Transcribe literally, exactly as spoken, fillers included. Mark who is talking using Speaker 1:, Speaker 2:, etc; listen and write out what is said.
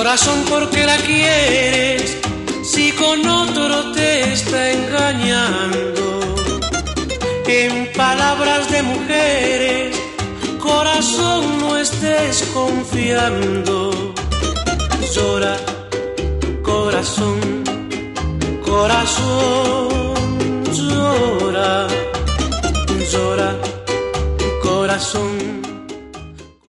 Speaker 1: Corazón, ¿por qué la quieres si con otro te está engañando? En palabras de mujeres, corazón, no estés confiando. Llora, corazón, corazón, llora, llora, corazón.